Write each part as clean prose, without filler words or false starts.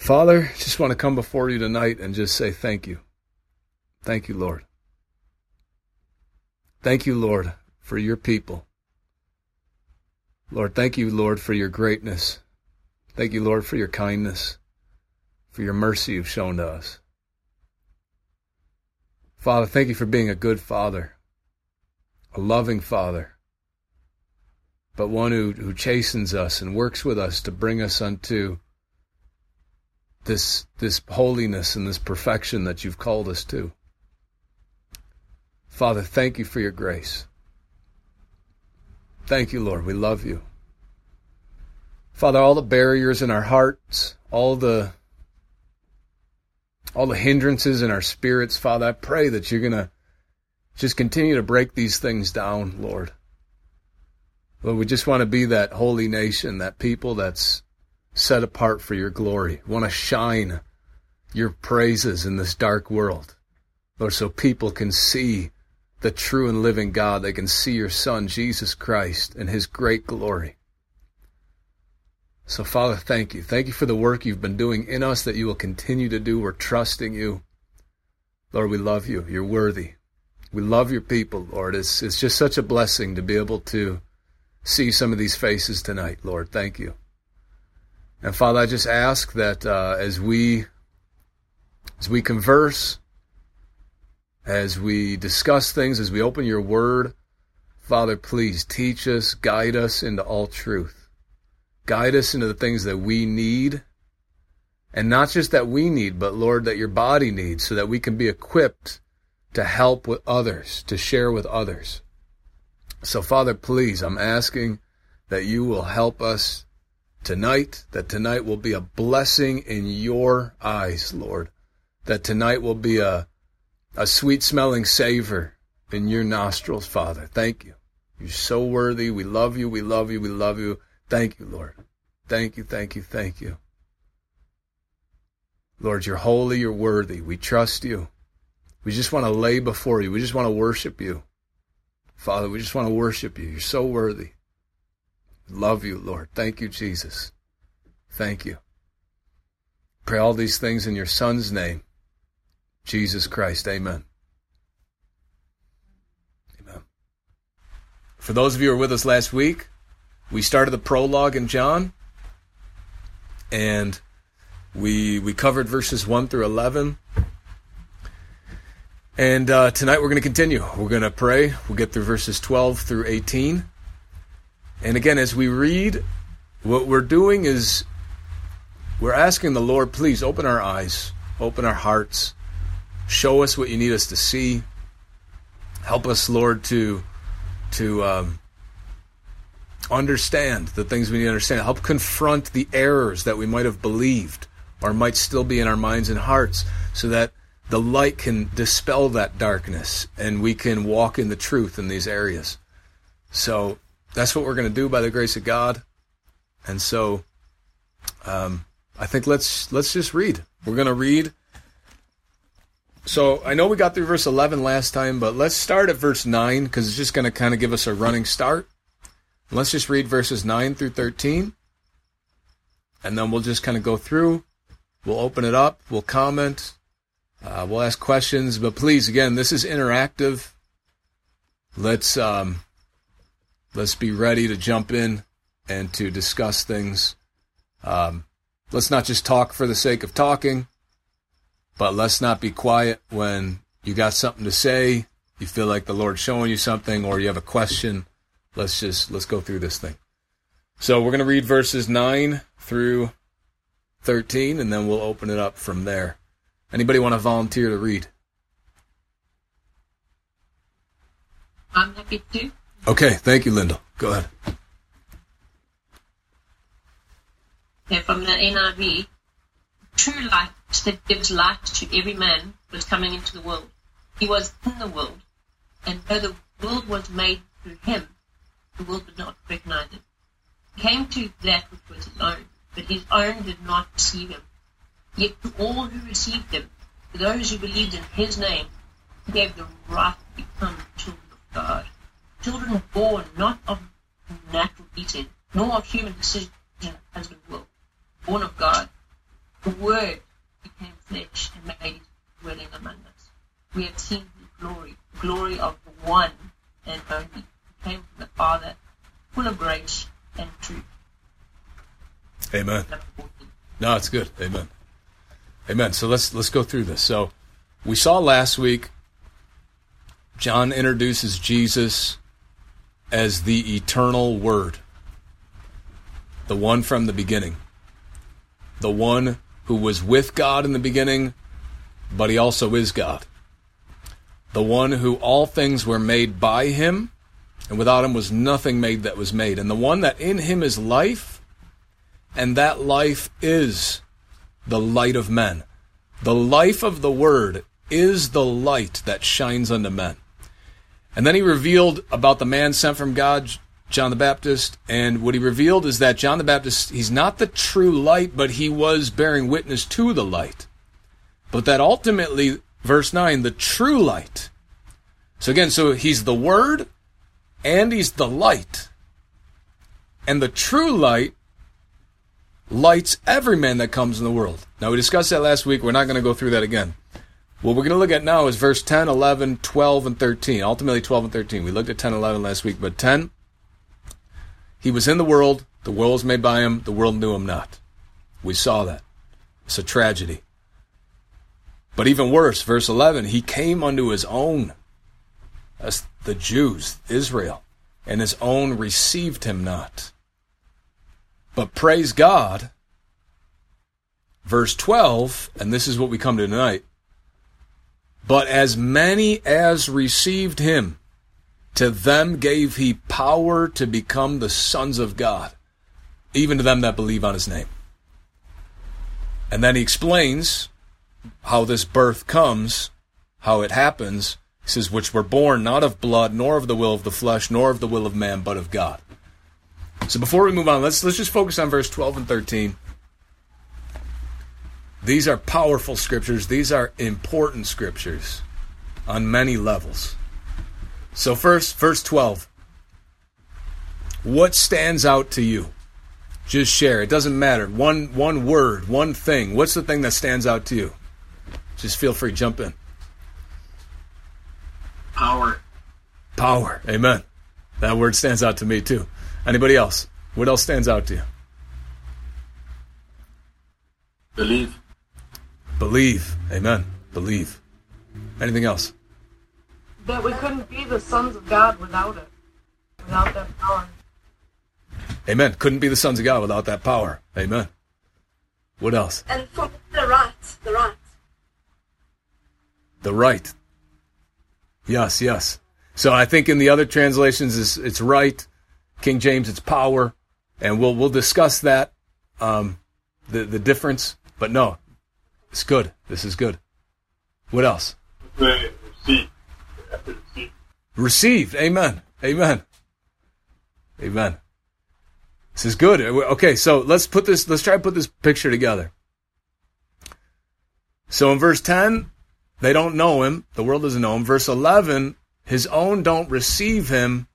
Father, just want to come before you tonight and just say thank you. Thank you, Lord. Thank you, Lord, for your people. Lord, thank you, Lord, for your greatness. Thank you, Lord, for your kindness, for your mercy you've shown to us. Father, thank you for being a good Father, a loving Father, but one who chastens us and works with us to bring us unto this holiness and this perfection that you've called us to. Father, thank you for your grace. Thank you, Lord. We love you. Father, all the barriers in our hearts, all the hindrances in our spirits, Father, I pray that you're going to just continue to break these things down, Lord. Lord, we just want to be that holy nation, that people that's set apart for your glory. We want to shine your praises in this dark world, Lord, so people can see the true and living God. They can see your Son, Jesus Christ, and his great glory. So, Father, thank you. Thank you for the work you've been doing in us, that you will continue to do. We're trusting you. Lord, we love you. You're worthy. We love your people, Lord. It's just such a blessing to be able to see some of these faces tonight, Lord. Thank you. And Father, I just ask that as we converse, as we discuss things, as we open your word, Father, please teach us, guide us into all truth. Guide us into the things that we need, and not just that we need, but Lord, that your body needs, so that we can be equipped to help with others, to share with others. So Father, please, I'm asking that you will help us tonight, that tonight will be a blessing in your eyes, Lord, that tonight will be a sweet-smelling savor in your nostrils, Father. Thank you. You're so worthy. We love you. We love you. We love you. Thank you, Lord. Thank you, thank you, thank you. Lord, you're holy, you're worthy. We trust you. We just want to lay before you. We just want to worship you. Father, we just want to worship you. You're so worthy. Love you, Lord. Thank you, Jesus. Thank you. Pray all these things in your Son's name, Jesus Christ. Amen. Amen. For those of you who were with us last week, we started the prologue in John, and we covered verses 1 through 11. And tonight we're going to continue. We're going to pray. We'll get through verses 12 through 18. And again, as we read, what we're doing is we're asking the Lord, please open our eyes, open our hearts, show us what you need us to see. Help us, Lord, to understand the things we need to understand. Help confront the errors that we might have believed or might still be in our minds and hearts, so that the light can dispel that darkness and we can walk in the truth in these areas. So that's what we're going to do by the grace of God. And so I think let's just read. We're going to read. So I know we got through verse 11 last time, but let's start at verse 9, because it's just going to kind of give us a running start. Let's just read verses 9 through 13, and then we'll just kind of go through. We'll open it up. We'll comment. We'll ask questions. But please, again, this is interactive. Let's be ready to jump in and to discuss things. Let's not just talk for the sake of talking, but let's not be quiet when you got something to say, you feel like the Lord's showing you something, or you have a question. Let's go through this thing. So we're going to read verses 9 through 13, and then we'll open it up from there. Anybody want to volunteer to read? I'm happy to. Okay, thank you, Linda. Go ahead. Okay, from the NIV, true light that gives light to every man was coming into the world. He was in the world, and though the world was made through him, the world did not recognize him. He came to that which was his own, but his own did not receive him. Yet to all who received him, to those who believed in his name, he gave the right to become children of God. Children born not of natural eating, nor of human decision as the will, born of God. The Word became flesh and made his dwelling among us. We have seen his glory of the one and only, who came from the Father, full of grace and truth. Amen. No, it's good. Amen. Amen. So let's go through this. So we saw last week, John introduces Jesus as the eternal Word, the one from the beginning, the one who was with God in the beginning, but he also is God, the one who all things were made by him, and without him was nothing made that was made, and the one that in him is life, and that life is the light of men. The life of the Word is the light that shines unto men. And then he revealed about the man sent from God, John the Baptist, and what he revealed is that John the Baptist, he's not the true light, but he was bearing witness to the light. But that ultimately, verse 9, the true light. So again, so he's the Word, and he's the light. And the true light lights every man that comes in the world. Now, we discussed that last week. We're not going to go through that again. What we're going to look at now is verse 10, 11, 12, and 13. Ultimately, 12 and 13. We looked at 10 and 11 last week, but 10, he was in the world was made by him, the world knew him not. We saw that. It's a tragedy. But even worse, verse 11, he came unto his own. That's the Jews, Israel, and his own received him not. But praise God, verse 12, and this is what we come to tonight, but as many as received him, to them gave he power to become the sons of God, even to them that believe on his name. And then he explains how this birth comes, how it happens. He says, which were born not of blood, nor of the will of the flesh, nor of the will of man, but of God. So before we move on, let's just focus on verse 12 and 13. These are powerful scriptures. These are important scriptures on many levels. So first, verse 12. What stands out to you? Just share. It doesn't matter. One word, one thing. What's the thing that stands out to you? Just feel free, jump in. Power. Power. Amen. That word stands out to me too. Anybody else? What else stands out to you? Believe. Believe. Amen. Believe. Anything else? That we couldn't be the sons of God without it. Without that power. Amen. Couldn't be the sons of God without that power. Amen. What else? And for the right. The right. Yes. So I think in the other translations it's right. King James, it's power, and we'll discuss that, the difference. But no, it's good. This is good. What else? Received. Amen. This is good. Okay, so let's try to put this picture together. So in verse 10, they don't know him. The world doesn't know him. Verse 11, his own don't receive him.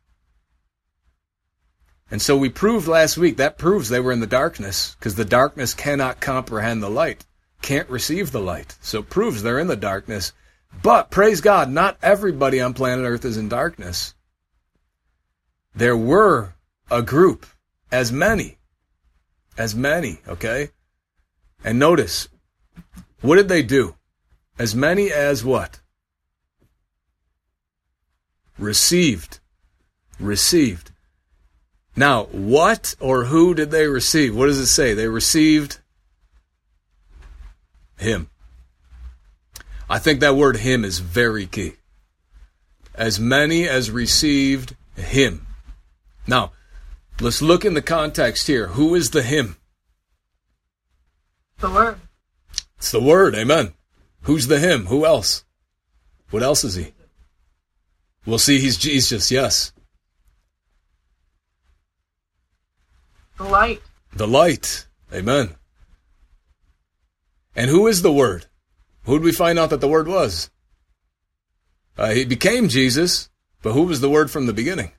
And so we proved last week, that proves they were in the darkness, because the darkness cannot comprehend the light, can't receive the light. So it proves they're in the darkness. But, praise God, not everybody on planet Earth is in darkness. There were a group, as many, okay? And notice, what did they do? As many as what? Received. Now, what or who did they receive? What does it say? They received him. I think that word him is very key. As many as received him. Now, let's look in the context here. Who is the him? The Word. It's the Word, amen. Who's the him? Who else? What else is he? We'll see he's Jesus, yes. The light. Amen. And who is the Word? Who did we find out that the Word was? He became Jesus, but who was the Word from the beginning?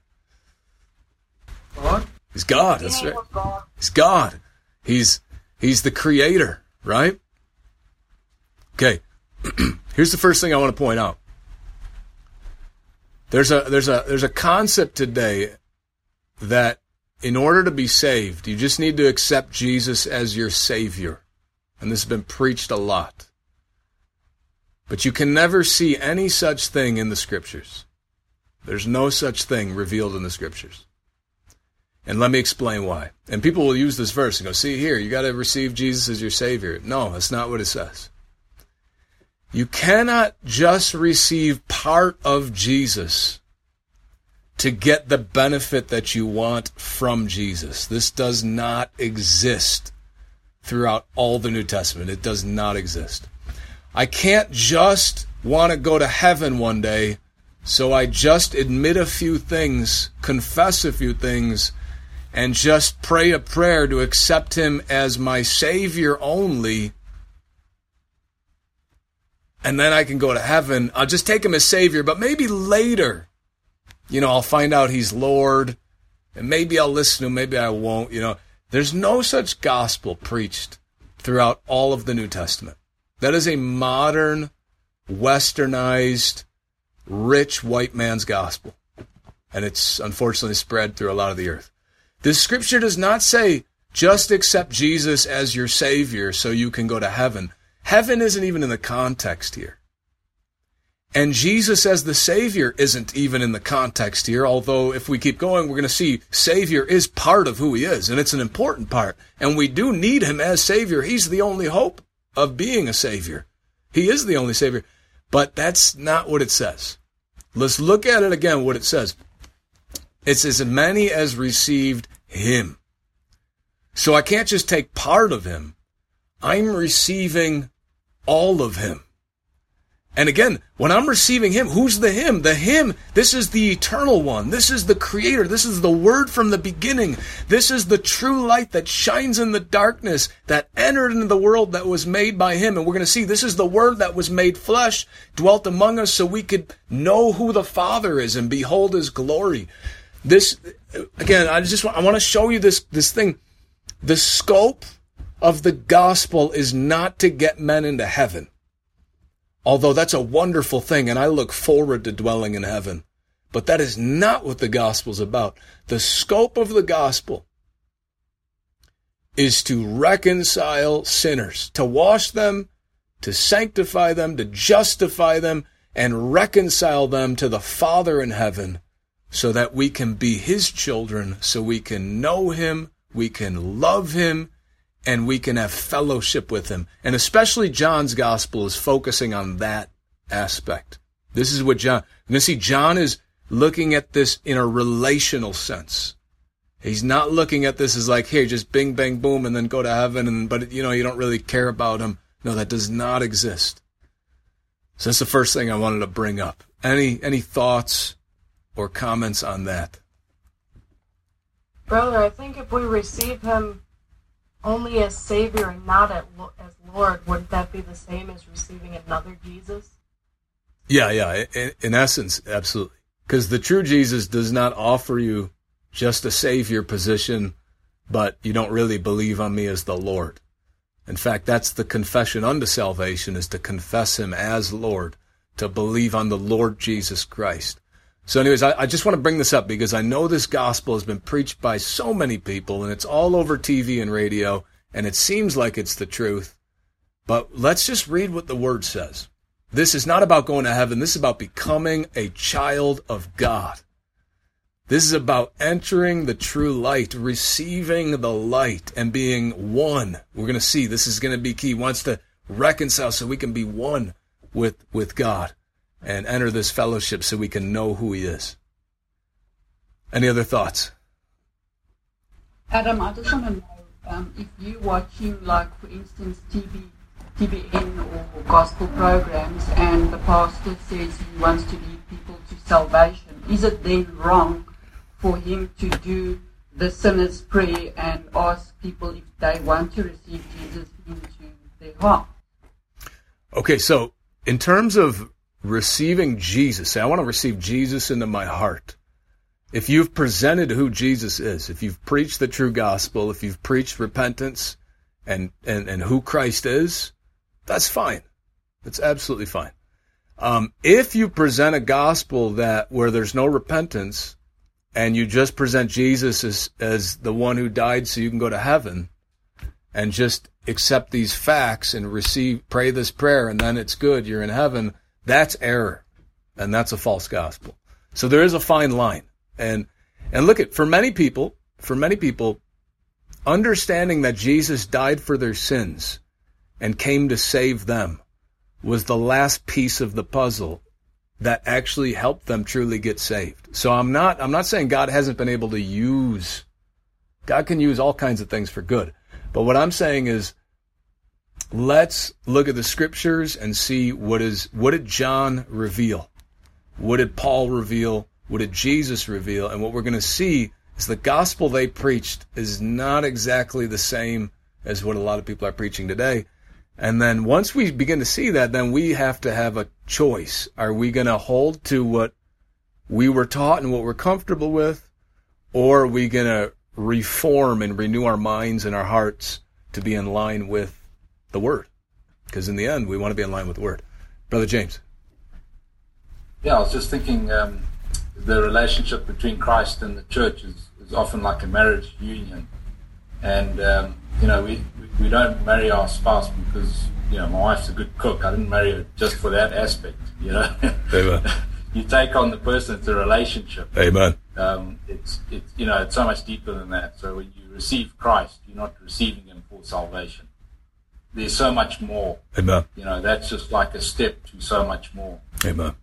God. He's God, that's right. He's God. He's the Creator. right? Okay, here's the first thing I want to point out. There's a concept today that in order to be saved, you just need to accept Jesus as your Savior. And this has been preached a lot. But you can never see any such thing in the Scriptures. There's no such thing revealed in the Scriptures. And let me explain why. And people will use this verse and go, see here, you got to receive Jesus as your Savior. No, that's not what it says. You cannot just receive part of Jesus to get the benefit that you want from Jesus. This does not exist throughout all the New Testament. It does not exist. I can't just want to go to heaven one day, so I just admit a few things, confess a few things, and just pray a prayer to accept him as my Savior only, and then I can go to heaven. I'll just take him as Savior, but maybe later, I'll find out he's Lord, and maybe I'll listen to him, maybe I won't, There's no such gospel preached throughout all of the New Testament. That is a modern, westernized, rich white man's gospel. And it's unfortunately spread through a lot of the earth. This scripture does not say, just accept Jesus as your Savior so you can go to heaven. Heaven isn't even in the context here. And Jesus as the Savior isn't even in the context here, although if we keep going, we're going to see Savior is part of who he is, and it's an important part. And we do need him as Savior. He's the only hope of being a Savior. He is the only Savior. But that's not what it says. Let's look at it again, what it says. It's as many as received him. So I can't just take part of him. I'm receiving all of him. And again, when I'm receiving him, who's the him? The him, this is the eternal one. This is the creator. This is the word from the beginning. This is the true light that shines in the darkness, that entered into the world that was made by him. And we're going to see this is the word that was made flesh, dwelt among us so we could know who the Father is and behold his glory. This, again, I want to show you this thing. The scope of the gospel is not to get men into heaven. Although that's a wonderful thing, and I look forward to dwelling in heaven. But that is not what the gospel's about. The scope of the gospel is to reconcile sinners, to wash them, to sanctify them, to justify them, and reconcile them to the Father in heaven so that we can be his children, so we can know him, we can love him, and we can have fellowship with him. And especially John's gospel is focusing on that aspect. This is what John, you're going to see John is looking at this in a relational sense. He's not looking at this as like, here, just bing, bang, boom, and then go to heaven, but you don't really care about him. No, that does not exist. So that's the first thing I wanted to bring up. Any thoughts or comments on that? Brother, I think if we receive him only as Savior and not as Lord, wouldn't that be the same as receiving another Jesus? Yeah. In essence, absolutely. Because the true Jesus does not offer you just a Savior position, but you don't really believe on me as the Lord. In fact, that's the confession unto salvation, is to confess him as Lord, to believe on the Lord Jesus Christ. So anyways, I just want to bring this up because I know this gospel has been preached by so many people, and it's all over TV and radio, and it seems like it's the truth. But let's just read what the word says. This is not about going to heaven. This is about becoming a child of God. This is about entering the true light, receiving the light, and being one. We're going to see this is going to be key. He wants to reconcile so we can be one with God and enter this fellowship so we can know who he is. Any other thoughts? Adam, I just want to know if you're watching, like, for instance, TBN or gospel programs, and the pastor says he wants to lead people to salvation, is it then wrong for him to do the sinner's prayer and ask people if they want to receive Jesus into their heart? Okay, so in terms of receiving Jesus, say, I want to receive Jesus into my heart. If you've presented who Jesus is, if you've preached the true gospel, if you've preached repentance and who Christ is, that's fine. That's absolutely fine. If you present a gospel where there's no repentance, and you just present Jesus as the one who died so you can go to heaven, and just accept these facts and pray this prayer, and then it's good, you're in heaven, that's error. And that's a false gospel. So there is a fine line. And look for many people, understanding that Jesus died for their sins and came to save them was the last piece of the puzzle that actually helped them truly get saved. So I'm not saying God hasn't been able to use, God can use all kinds of things for good. But what I'm saying is, let's look at the scriptures and see what did John reveal? What did Paul reveal? What did Jesus reveal? And what we're going to see is the gospel they preached is not exactly the same as what a lot of people are preaching today. And then once we begin to see that, then we have to have a choice. Are we going to hold to what we were taught and what we're comfortable with? Or are we going to reform and renew our minds and our hearts to be in line with the Word? Because in the end, we want to be in line with the Word. Brother James. Yeah, I was just thinking the relationship between Christ and the church is often like a marriage union. And, we don't marry our spouse because, my wife's a good cook. I didn't marry her just for that aspect, Amen. You take on the person, it's a relationship. Amen. It's so much deeper than that. So when you receive Christ, you're not receiving Him for salvation. There's so much more. Amen. That's just like a step to so much more. Amen.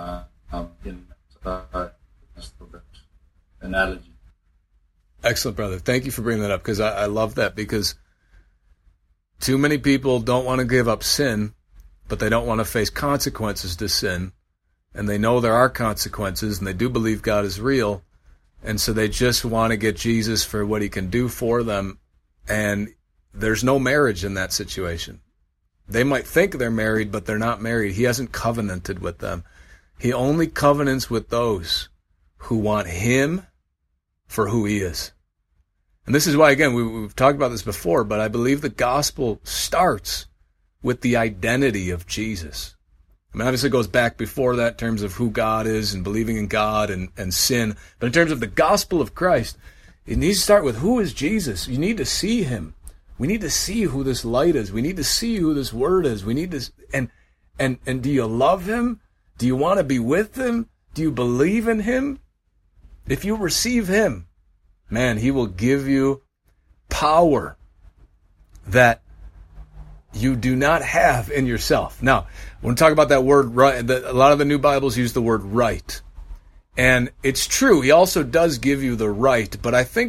Analogy. Excellent, brother. Thank you for bringing that up, because I love that, because too many people don't want to give up sin, but they don't want to face consequences to sin, and they know there are consequences, and they do believe God is real, and so they just want to get Jesus for what He can do for them, and there's no marriage in that situation. They might think they're married, but they're not married. He hasn't covenanted with them. He only covenants with those who want Him for who He is. And this is why, again, we've talked about this before, but I believe the gospel starts with the identity of Jesus. I mean, obviously it goes back before that in terms of who God is and believing in God and sin. But in terms of the gospel of Christ, it needs to start with who is Jesus. You need to see Him. We need to see who this light is. We need to see who this Word is. We need to, and do you love Him? Do you want to be with Him? Do you believe in Him? If you receive Him, man, He will give you power that you do not have in yourself. Now, when we talk about that word right, a lot of the new Bibles use the word right. And it's true, He also does give you the right, but I think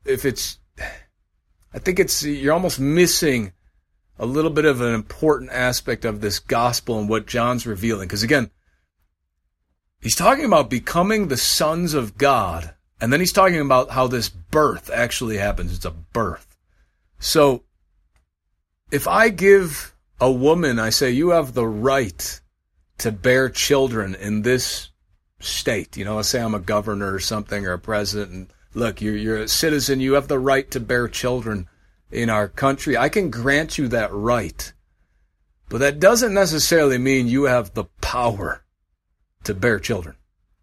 you're almost missing a little bit of an important aspect of this gospel and what John's revealing. Because again, he's talking about becoming the sons of God, and then he's talking about how this birth actually happens. It's a birth. So, if I give a woman, I say, you have the right to bear children in this state. Let's say I'm a governor or something, or a president, and look, you're a citizen, you have the right to bear children in our country. I can grant you that right. But that doesn't necessarily mean you have the power to bear children.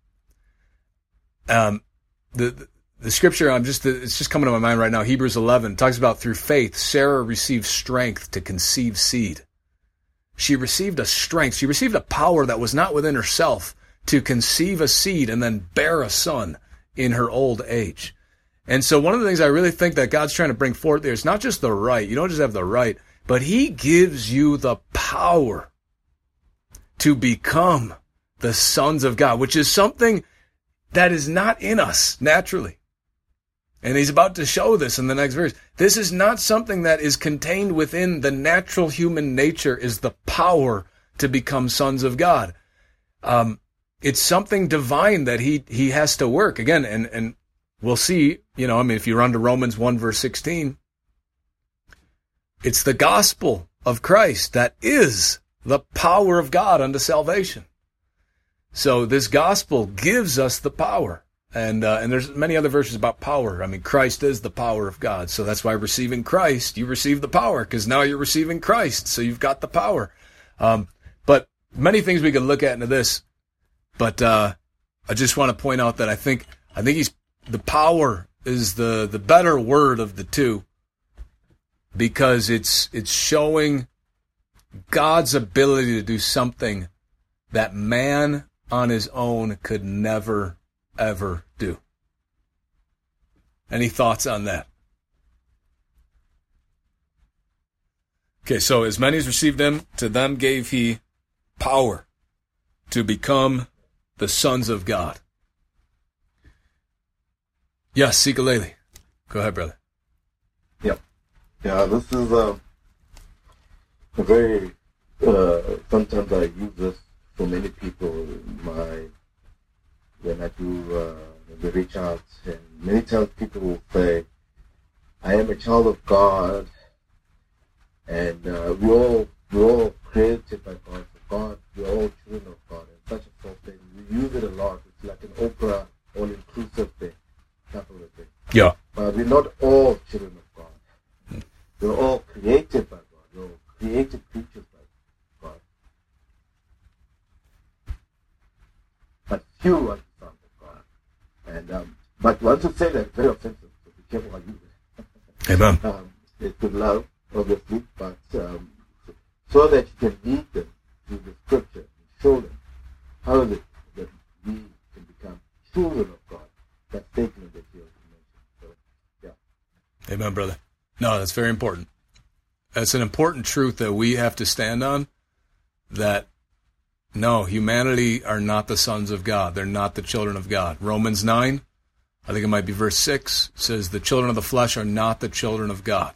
The scripture, it's just coming to my mind right now, Hebrews 11, talks about through faith, Sarah received strength to conceive seed. She received a strength, she received a power that was not within herself to conceive a seed and then bear a son in her old age. And so one of the things I really think that God's trying to bring forth there is not just the right, you don't just have the right, but He gives you the power to become the sons of God, which is something that is not in us naturally. And He's about to show this in the next verse. This is not something that is contained within the natural human nature, is the power to become sons of God. It's something divine that he has to work. Again, and we'll see, if you run to Romans 1 verse 16, it's the gospel of Christ that is the power of God unto salvation. So this gospel gives us the power. And there's many other verses about power. I mean, Christ is the power of God. So that's why receiving Christ, you receive the power, because now you're receiving Christ. So you've got the power. But many things we could look at into this. But I just want to point out that I think the power is the better word of the two, because it's showing God's ability to do something that man on his own could never, ever do. Any thoughts on that? Okay, so as many as received him, to them gave he power to become the sons of God. Yes, Sikalele. Go ahead, brother. Yep. Yeah, this is a very, sometimes I use this for many people when I do the reach out, and many times people will say, I am a child of God, and we're all created by God. We're all children of God, and such a sort of thing. We use it a lot. It's like an Oprah all-inclusive thing, type of a thing. Yeah. But we're not all children of God. We're all created by God. We're all created creatures by God. But few are the sons of God. And but once you say that, it's very offensive. So be careful how you use it. Amen. It's with love, obviously, but so that you can lead them through the scripture and show them how is it that we can become children of God. That statement that you mentioned. So, yeah. Amen, brother. No, that's very important. That's an important truth that we have to stand on, that no, humanity are not the sons of God. They're not the children of God. Romans 9, I think it might be verse 6, says the children of the flesh are not the children of God.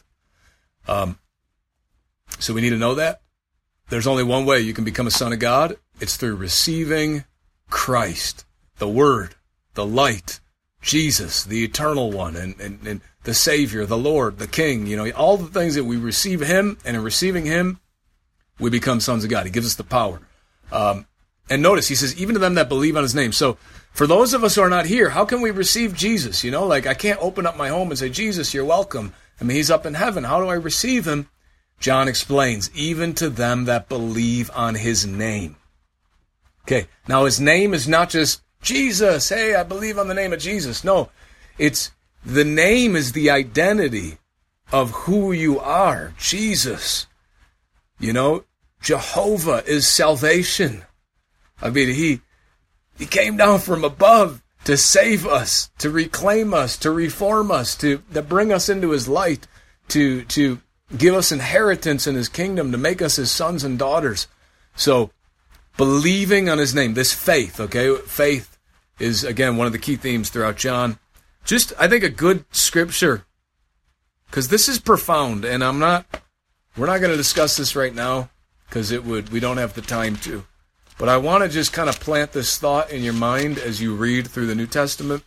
So we need to know that. There's only one way you can become a son of God. It's through receiving Christ, the Word, the light, Jesus, the eternal one, and the Savior, the Lord, the King. You know, all the things that we receive him, and in receiving him, we become sons of God. He gives us the power. And notice, he says, even to them that believe on his name. So for those of us who are not here, how can we receive Jesus? You know, like I can't open up my home and say, Jesus, you're welcome. I mean, he's up in heaven. How do I receive him? John explains, even to them that believe on his name. Okay, now his name is not just Jesus. Hey, I believe on the name of Jesus. No, it's the name is the identity of who you are. Jesus. You know, Jehovah is salvation. I mean, he came down from above to save us, to reclaim us, to reform us, to bring us into his light, to give us inheritance in his kingdom, to make us his sons and daughters. So, believing on his name, this faith, okay? Faith is, again, one of the key themes throughout John. Just, I think, a good scripture, because this is profound, and we're not going to discuss this right now, because we don't have the time to. But I want to just kind of plant this thought in your mind as you read through the New Testament.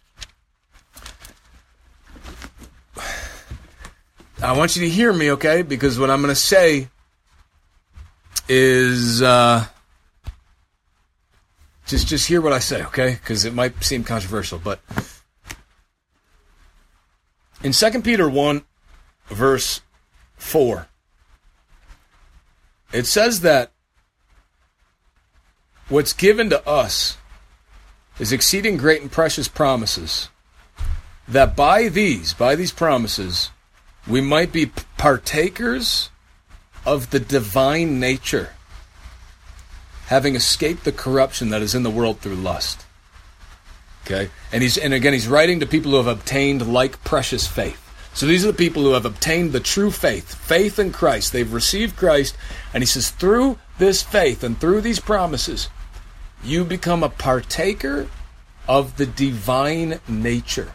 I want you to hear me, okay? Because what I'm going to say is just hear what I say, okay? Because it might seem controversial, but in 2 Peter 1, verse 4, it says that what's given to us is exceeding great and precious promises, that by these promises we might be partakers of the divine nature, having escaped the corruption that is in the world through lust. Okay? And he's writing to people who have obtained like precious faith. So these are the people who have obtained the true faith in Christ. They've received Christ, and he says, through this faith and through these promises, you become a partaker of the divine nature.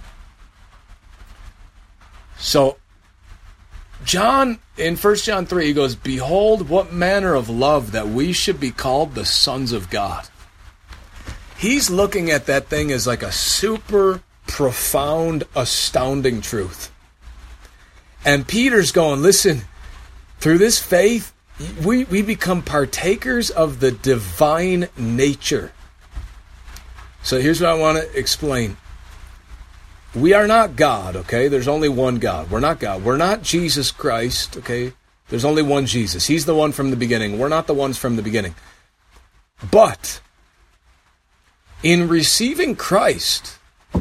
So, John, in 1 John 3, he goes, behold, what manner of love that we should be called the sons of God. He's looking at that thing as like a super profound, astounding truth. And Peter's going, listen, through this faith, we become partakers of the divine nature. So here's what I want to explain. We are not God, okay? There's only one God. We're not God. We're not Jesus Christ, okay? There's only one Jesus. He's the one from the beginning. We're not the ones from the beginning. But in receiving Christ,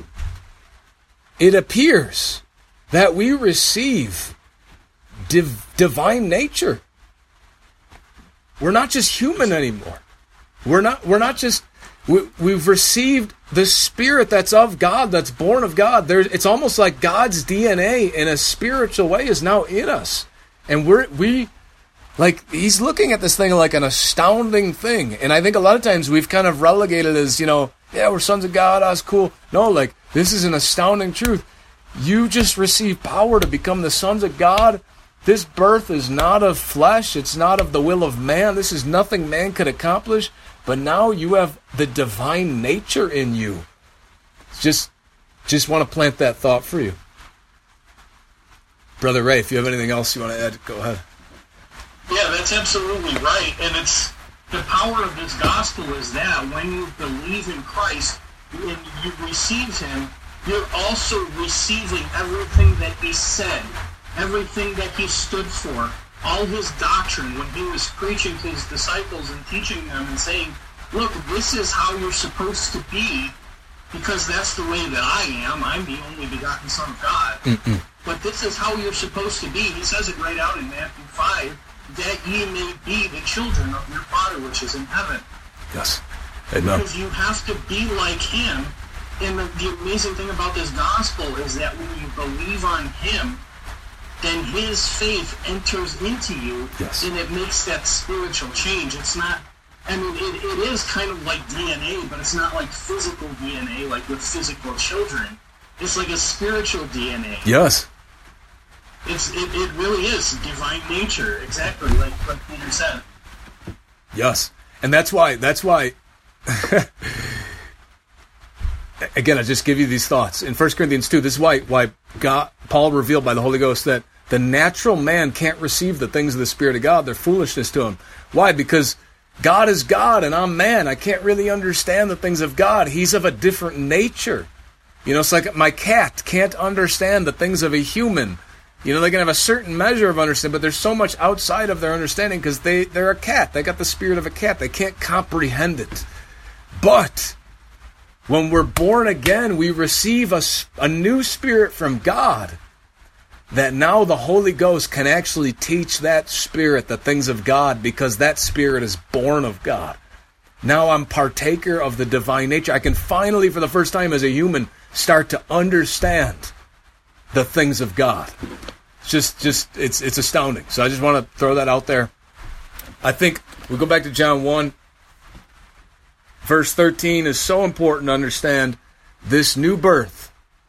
it appears that we receive divine nature. We're not just human anymore. We're not just... We've received the Spirit that's of God, that's born of God. It's almost like God's DNA in a spiritual way is now in us. And He's looking at this thing like an astounding thing. And I think a lot of times we've kind of relegated as, we're sons of God, that's cool. No, this is an astounding truth. You just receive power to become the sons of God. This birth is not of flesh. It's not of the will of man. This is nothing man could accomplish. But now you have the divine nature in you. Just want to plant that thought for you. Brother Ray, if you have anything else you want to add, go ahead. Yeah, that's absolutely right. And it's the power of this gospel is that when you believe in Christ and you receive Him, you're also receiving everything that He said, everything that He stood for. All His doctrine, when He was preaching to His disciples and teaching them and saying, look, this is how you're supposed to be, because that's the way that I am. I'm the only begotten Son of God. Mm-mm. But this is how you're supposed to be. He says it right out in Matthew 5, that ye may be the children of your Father which is in heaven. Yes. Amen. Because you have to be like Him. And the amazing thing about this gospel is that when you believe on Him, then His faith enters into you, yes, and it makes that spiritual change. It's not, it is kind of like DNA, but it's not like physical DNA, like with physical children. It's like a spiritual DNA. Yes. It really is divine nature, exactly like Peter said. Yes. And that's why again, I just give you these thoughts. In 1 Corinthians 2, this is why Paul revealed by the Holy Ghost that the natural man can't receive the things of the Spirit of God. They're foolishness to him. Why? Because God is God and I'm man. I can't really understand the things of God. He's of a different nature. It's like my cat can't understand the things of a human. They can have a certain measure of understanding, but there's so much outside of their understanding because they're a cat. They got the spirit of a cat. They can't comprehend it. But when we're born again, we receive a new spirit from God, that now the Holy Ghost can actually teach that spirit the things of God because that spirit is born of God. Now I'm partaker of the divine nature. I can finally, for the first time as a human, start to understand the things of God. It's astounding. So I just want to throw that out there. I think we go back to John 1. Verse 13 is so important to understand. This new birth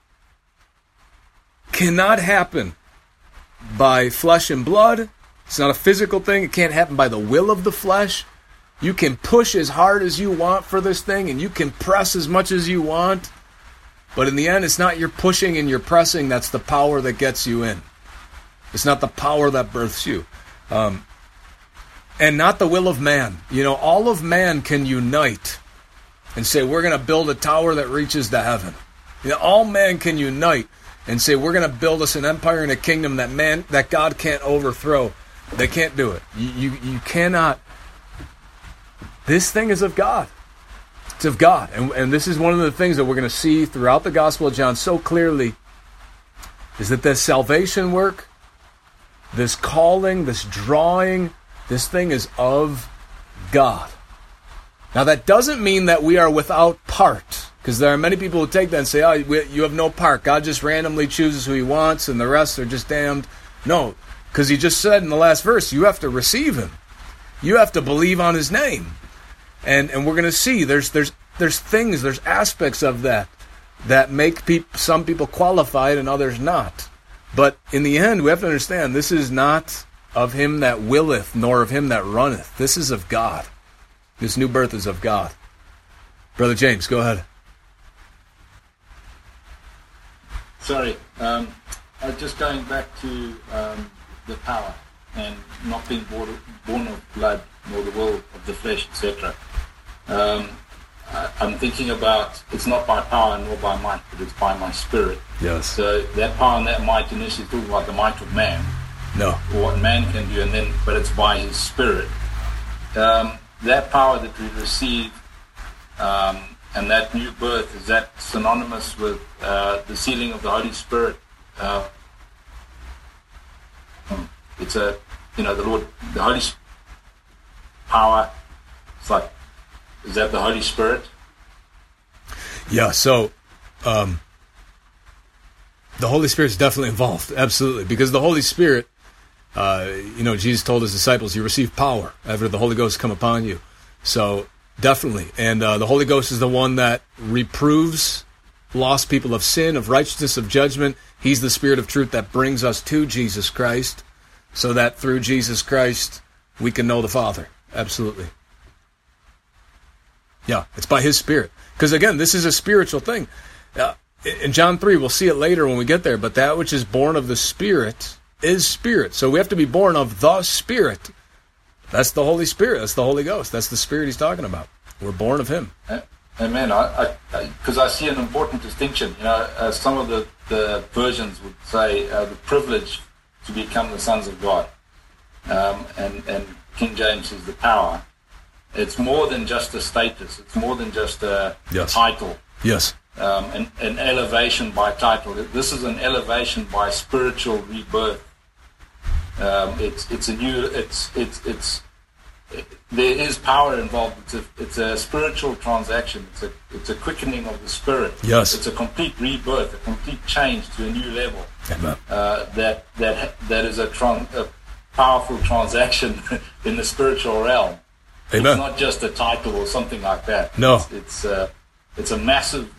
cannot happen by flesh and blood. It's not a physical thing. It can't happen by the will of the flesh. You can push as hard as you want for this thing, and you can press as much as you want. But in the end, it's not your pushing and your pressing that's the power that gets you in. It's not the power that births you. And not the will of man. All of man can unite and say, we're going to build a tower that reaches to heaven. All man can unite and say, we're going to build us an empire and a kingdom that God can't overthrow. They can't do it. You cannot. This thing is of God. It's of God. And this is one of the things that we're going to see throughout the Gospel of John so clearly, is that this salvation work, this calling, this drawing, this thing is of God. Now that doesn't mean that we are without part, because there are many people who take that and say, you have no part. God just randomly chooses who He wants and the rest are just damned. No, because He just said in the last verse, you have to receive Him. You have to believe on His name. And we're going to see there's things, there's aspects of that make some people qualified and others not. But in the end, we have to understand this is not of him that willeth, nor of him that runneth. This is of God. This new birth is of God. Brother James, go ahead. Sorry. Just going back to the power and not being born of blood, nor the will of the flesh, etc. I'm thinking about it's not by power nor by might, but it's by my Spirit. Yes. So that power and that might initially talking about the might of man, No. or what man can do, and then but it's by His Spirit. That power that we receive and that new birth, is that synonymous with the sealing of the Holy Spirit? It's the Lord, the Holy power. It's like, is that the Holy Spirit? Yeah, so the Holy Spirit's definitely involved, absolutely, because the Holy Spirit, Jesus told His disciples, you receive power after the Holy Ghost come upon you. So definitely, and the Holy Ghost is the one that reproves lost people of sin, of righteousness, of judgment. He's the Spirit of truth that brings us to Jesus Christ, so that through Jesus Christ we can know the Father. Absolutely. Yeah, it's by His Spirit. Because again, this is a spiritual thing. In John 3, we'll see it later when we get there, but that which is born of the Spirit is Spirit. So we have to be born of the Spirit. That's the Holy Spirit. That's the Holy Ghost. That's the Spirit He's talking about. We're born of Him. Amen. Because I see an important distinction. Some of the versions would say the privilege to become the sons of God, and King James is the power. It's more than just a status. It's more than just a title. Yes. An elevation by title. This is an elevation by spiritual rebirth. It's a new. There is power involved. It's a spiritual transaction. It's a quickening of the spirit. Yes. It's a complete rebirth, a complete change to a new level. Amen. That is a powerful transaction in the spiritual realm. Amen. It's not just a title or something like that. No. It's a massive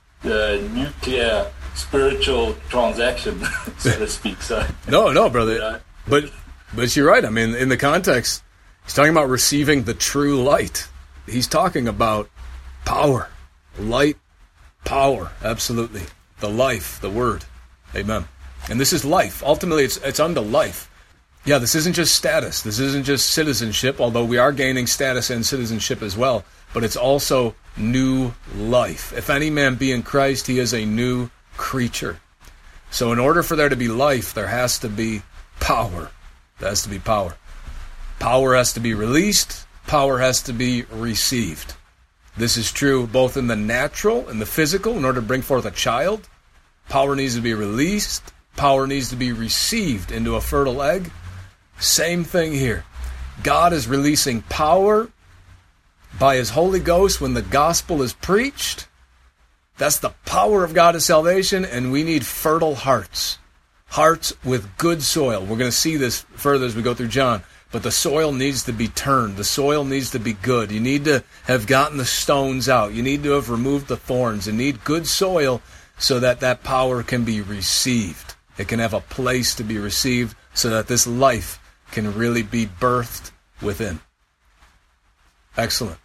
nuclear spiritual transaction, so to speak. So no, brother. But you're right. I mean, in the context, he's talking about receiving the true light. He's talking about power, light, power. Absolutely, the life, the Word. Amen. And this is life. Ultimately, it's unto life. Yeah, this isn't just status. This isn't just citizenship, although we are gaining status and citizenship as well. But it's also new life. If any man be in Christ, he is a new creature. So in order for there to be life, there has to be power. There has to be power. Power has to be released. Power has to be received. This is true both in the natural and the physical. In order to bring forth a child, power needs to be released. Power needs to be received into a fertile egg. Same thing here. God is releasing power by His Holy Ghost when the gospel is preached. That's the power of God to salvation, and we need fertile hearts. Hearts with good soil. We're going to see this further as we go through John. But the soil needs to be turned. The soil needs to be good. You need to have gotten the stones out. You need to have removed the thorns. You need good soil so that that power can be received. It can have a place to be received so that this life can really be birthed within. Excellent.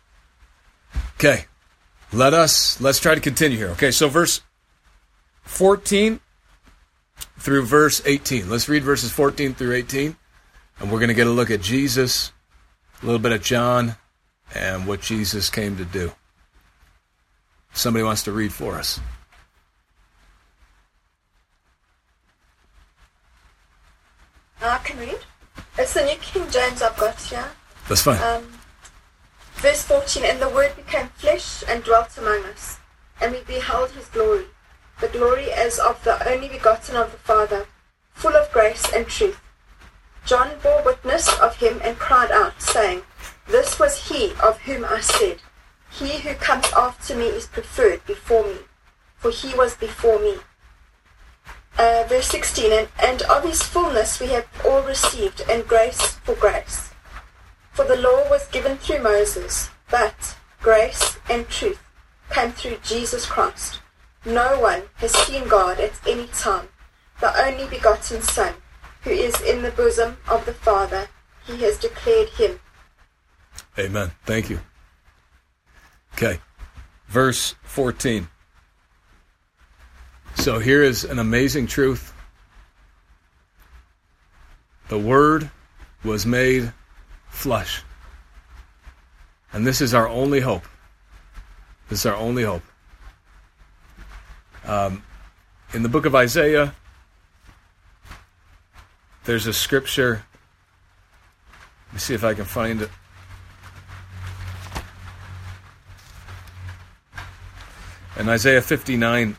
Okay, let's try to continue here. Okay, so verse 14 through verse 18. Let's read verses 14 through 18, and we're going to get a look at Jesus, a little bit of John, and what Jesus came to do. Somebody wants to read for us. I can read. It's the New King James I've got here. That's fine. Verse 14, and the Word became flesh and dwelt among us, and we beheld His glory, the glory as of the only begotten of the Father, full of grace and truth. John bore witness of Him and cried out, saying, This was He of whom I said, He who comes after me is preferred before me, for He was before me. Verse 16, and of His fullness we have all received, and grace for grace. For the law was given through Moses, but grace and truth came through Jesus Christ. No one has seen God at any time. The only begotten Son, who is in the bosom of the Father, He has declared Him. Amen. Thank you. Okay. Verse 14. So here is an amazing truth. The Word was made flesh. And this is our only hope. This is our only hope. In the book of Isaiah, there's a scripture. Let me see if I can find it. In Isaiah 59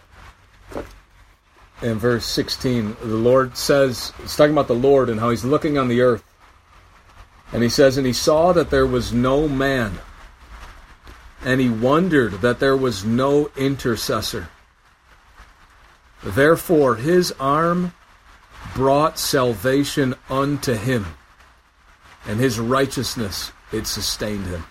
and verse 16, the Lord says, it's talking about the Lord and how he's looking on the earth. And he says, and he saw that there was no man, and he wondered that there was no intercessor. Therefore his arm brought salvation unto him, and his righteousness, it sustained him.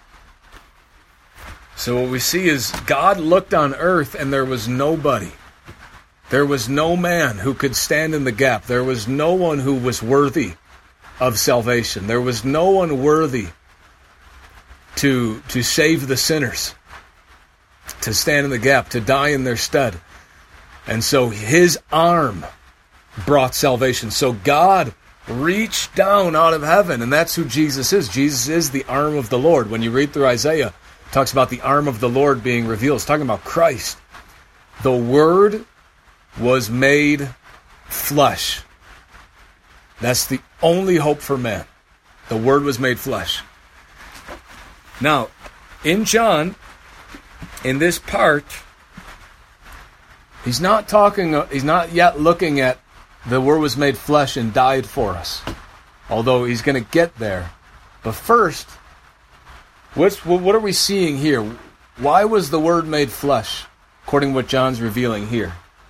So what we see is God looked on earth and there was nobody. There was no man who could stand in the gap. There was no one who was worthy of salvation. There was no one worthy to save the sinners, to stand in the gap, to die in their stead. And so his arm brought salvation. So God reached down out of heaven, and that's who Jesus is. Jesus is the arm of the Lord. When you read through Isaiah, it talks about the arm of the Lord being revealed. It's talking about Christ. The Word was made flesh. That's the only hope for man. The Word was made flesh. Now, in John, in this part, he's not yet looking at the Word was made flesh and died for us. Although he's going to get there. But first, what are we seeing here? Why was the Word made flesh, according to what John's revealing here?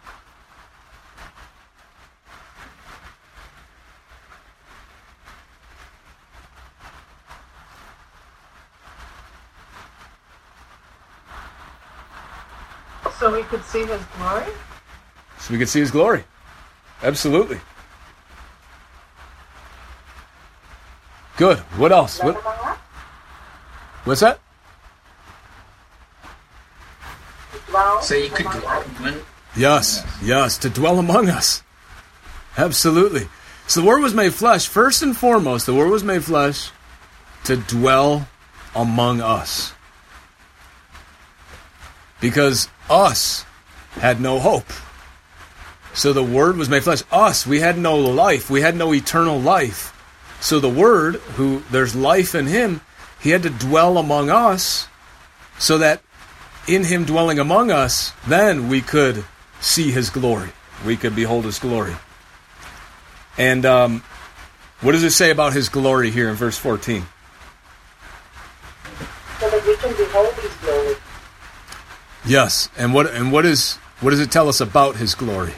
So we could see his glory? So we could see his glory. Absolutely. Good. What else? What's that? So you could dwell among. Yes, to dwell among us. Absolutely. So the Word was made flesh. First and foremost, the Word was made flesh to dwell among us. Because us had no hope. So the Word was made flesh. Us, we had no life. We had no eternal life. So the Word, who there's life in Him, He had to dwell among us so that in Him dwelling among us, then we could see His glory. We could behold His glory. And what does it say about His glory here in verse 14? So that we can behold His glory. Yes, and what does it tell us about His glory?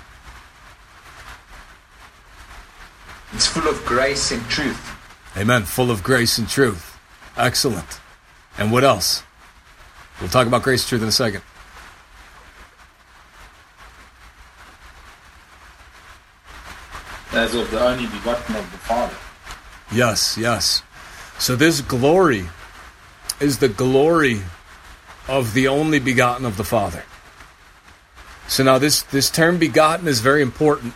It's full of grace and truth. Amen. Full of grace and truth. Excellent. And what else? We'll talk about grace and truth in a second. As of the only begotten of the Father. Yes. So this glory is the glory of the only begotten of the Father. So now this term begotten is very important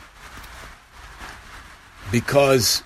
because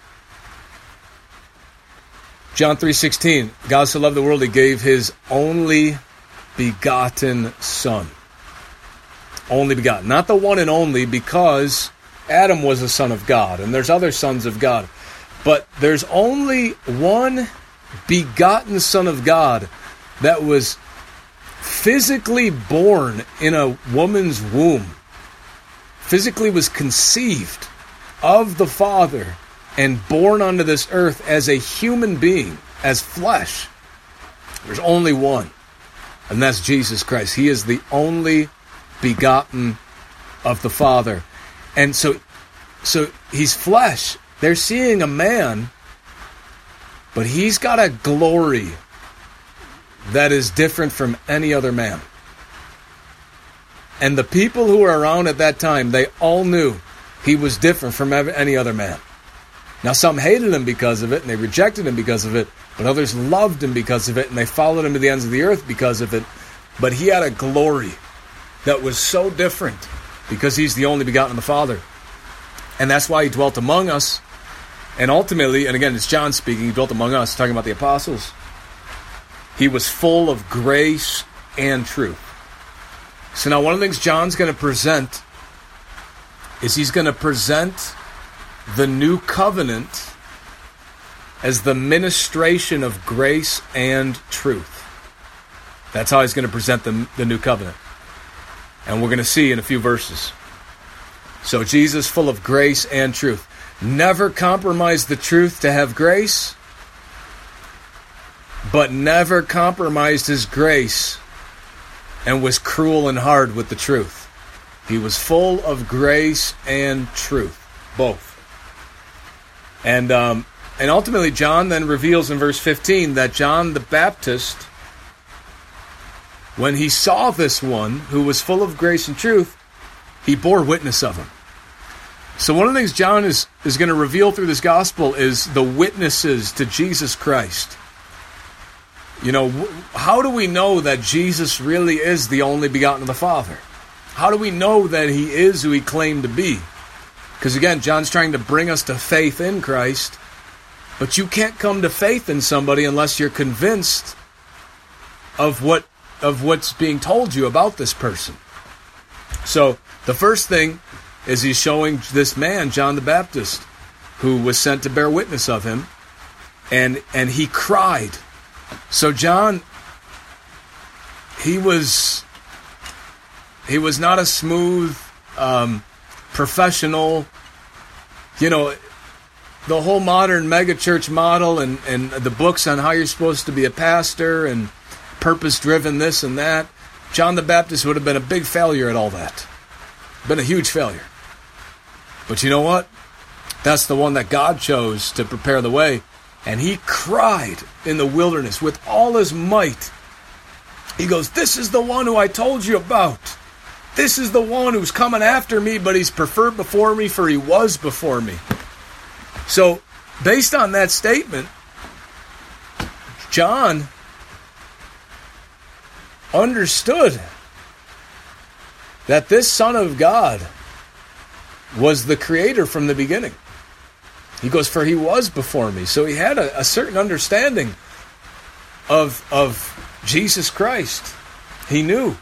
John 3:16, God so loved the world He gave His only begotten Son. Only begotten. Not the one and only, because Adam was a son of God and there's other sons of God. But there's only one begotten Son of God that was physically born in a woman's womb, physically was conceived of the Father and born onto this earth as a human being, as flesh. There's only one, and that's Jesus Christ. He is the only begotten of the Father. And so He's flesh. They're seeing a man, but He's got a glory that is different from any other man. And the people who were around at that time, they all knew He was different from any other man. Now some hated Him because of it, and they rejected Him because of it, but others loved Him because of it, and they followed Him to the ends of the earth because of it. But He had a glory that was so different because He's the only begotten of the Father. And that's why He dwelt among us. And ultimately, and again, it's John speaking, He dwelt among us, talking about the apostles. He was full of grace and truth. So now one of the things John's going to present is he's going to present the new covenant as the ministration of grace and truth. That's how he's going to present the new covenant. And we're going to see in a few verses. So Jesus, full of grace and truth. Never compromised the truth to have grace, but never compromised his grace and was cruel and hard with the truth. He was full of grace and truth, both. And ultimately John then reveals in verse 15 that John the Baptist, when he saw this one who was full of grace and truth, he bore witness of him. So one of the things John is going to reveal through this gospel is the witnesses to Jesus Christ. You know, how do we know that Jesus really is the only begotten of the Father? How do we know that he is who he claimed to be? Because again, John's trying to bring us to faith in Christ, but you can't come to faith in somebody unless you're convinced of what's being told you about this person. So the first thing is he's showing this man, John the Baptist, who was sent to bear witness of him, and he cried. So John, he was not a smooth professional, you know, the whole modern megachurch model and the books on how you're supposed to be a pastor and purpose-driven this and that. John the Baptist would have been a big failure at all that. Been a huge failure. But you know what? That's the one that God chose to prepare the way. And he cried in the wilderness with all his might. He goes, this is the one who I told you about. This is the one who's coming after me, but he's preferred before me, for he was before me. So, based on that statement, John understood that this Son of God was the Creator from the beginning. He goes, for he was before me. So he had a certain understanding of Jesus Christ. He knew.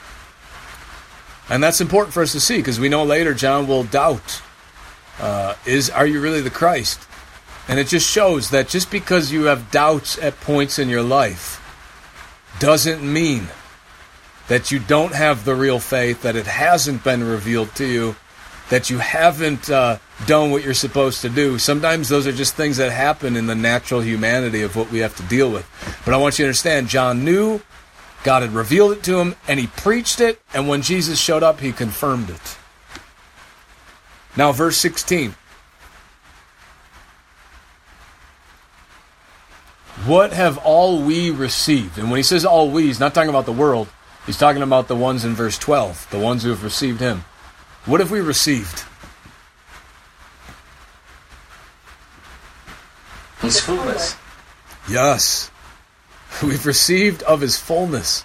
And that's important for us to see, because we know later John will doubt, are you really the Christ? And it just shows that just because you have doubts at points in your life doesn't mean that you don't have the real faith, that it hasn't been revealed to you, that you haven't done what you're supposed to do. Sometimes those are just things that happen in the natural humanity of what we have to deal with. But I want you to understand, John knew, God had revealed it to him, and he preached it, and when Jesus showed up, he confirmed it. Now, verse 16. What have all we received? And when he says all we, he's not talking about the world. He's talking about the ones in verse 12, the ones who have received him. What have we received? His fullness. Yes. We've received of his fullness.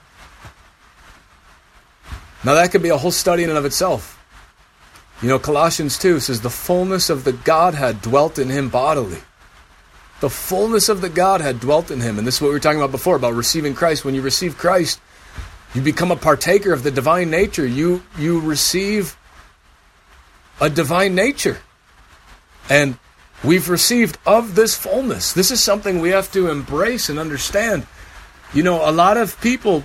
Now that could be a whole study in and of itself. You know, Colossians 2 says the fullness of the Godhead dwelt in him bodily. The fullness of the Godhead dwelt in him. And this is what we were talking about before, about receiving Christ. When you receive Christ, you become a partaker of the divine nature. You receive a divine nature. And we've received of this fullness. This is something we have to embrace and understand. You know, a lot of people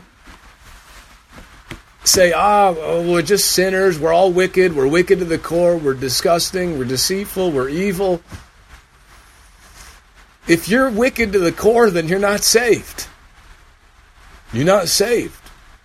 say, we're just sinners, we're all wicked, we're wicked to the core, we're disgusting, we're deceitful, we're evil. If you're wicked to the core, then you're not saved. You're not saved.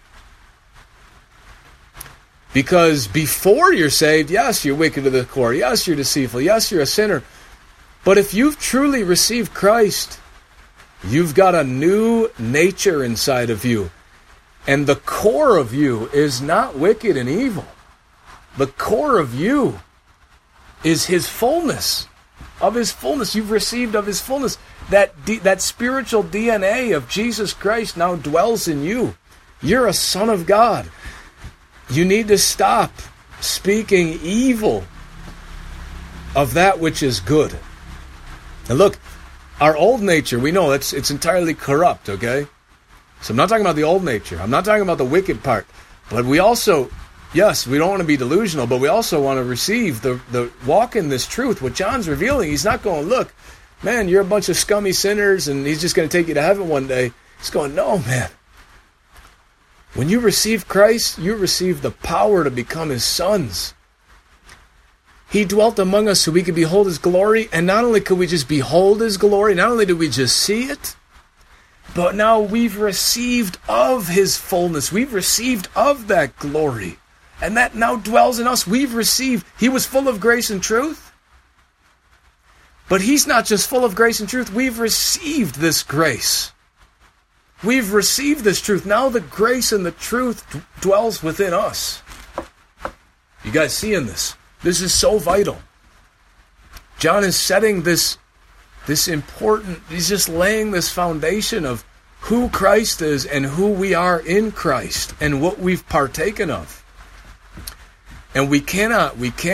Because before you're saved, yes, you're wicked to the core. Yes, you're deceitful. Yes, you're a sinner. But if you've truly received Christ, you've got a new nature inside of you. And the core of you is not wicked and evil. The core of you is his fullness. Of his fullness. You've received of his fullness. That spiritual DNA of Jesus Christ now dwells in you. You're a son of God. You need to stop speaking evil of that which is good. And look, our old nature, we know it's entirely corrupt, okay? So I'm not talking about the old nature. I'm not talking about the wicked part. But we also, yes, we don't want to be delusional, but we also want to receive the walk in this truth. What John's revealing, he's not going, look, man, you're a bunch of scummy sinners and he's just going to take you to heaven one day. He's going, no, man. When you receive Christ, you receive the power to become his sons. He dwelt among us so we could behold his glory. And not only could we just behold his glory, not only did we just see it, but now we've received of his fullness. We've received of that glory. And that now dwells in us. We've received. He was full of grace and truth. But he's not just full of grace and truth. We've received this grace. We've received this truth. Now the grace and the truth dwells within us. You guys seeing this? This is so vital. John is setting this important, he's just laying this foundation of who Christ is and who we are in Christ and what we've partaken of. And we cannot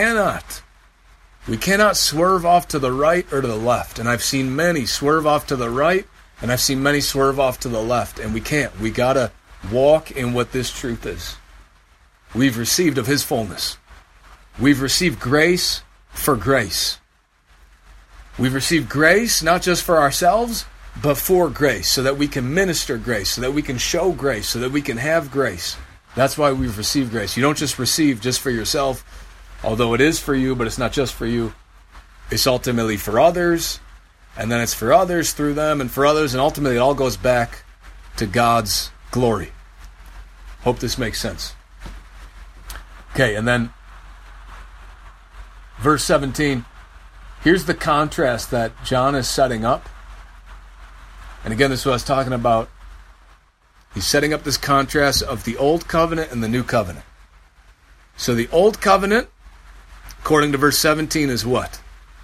swerve off to the right or to the left. And I've seen many swerve off to the right, and I've seen many swerve off to the left, and we can't. We got to walk in what this truth is. We've received of his fullness. We've received grace for grace. We've received grace not just for ourselves, but for grace, so that we can minister grace, so that we can show grace, so that we can have grace. That's why we've received grace. You don't just receive just for yourself, although it is for you, but it's not just for you. It's ultimately for others, and then it's for others through them, and for others, and ultimately it all goes back to God's glory. Hope this makes sense. Okay, and then verse 17, here's the contrast that John is setting up. And again, this is what I was talking about. He's setting up this contrast of the old covenant and the new covenant. So the old covenant, according to verse 17, is what?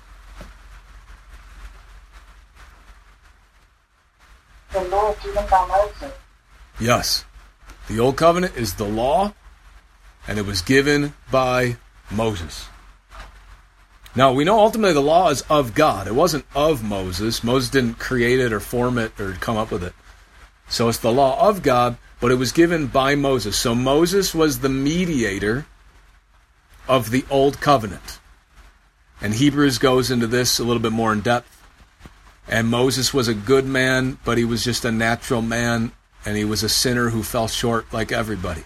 The law given by Moses. Yes. The old covenant is the law, and it was given by Moses. Now, we know ultimately the law is of God. It wasn't of Moses. Moses didn't create it or form it or come up with it. So it's the law of God, but it was given by Moses. So Moses was the mediator of the old covenant. And Hebrews goes into this a little bit more in depth. And Moses was a good man, but he was just a natural man, and he was a sinner who fell short like everybody.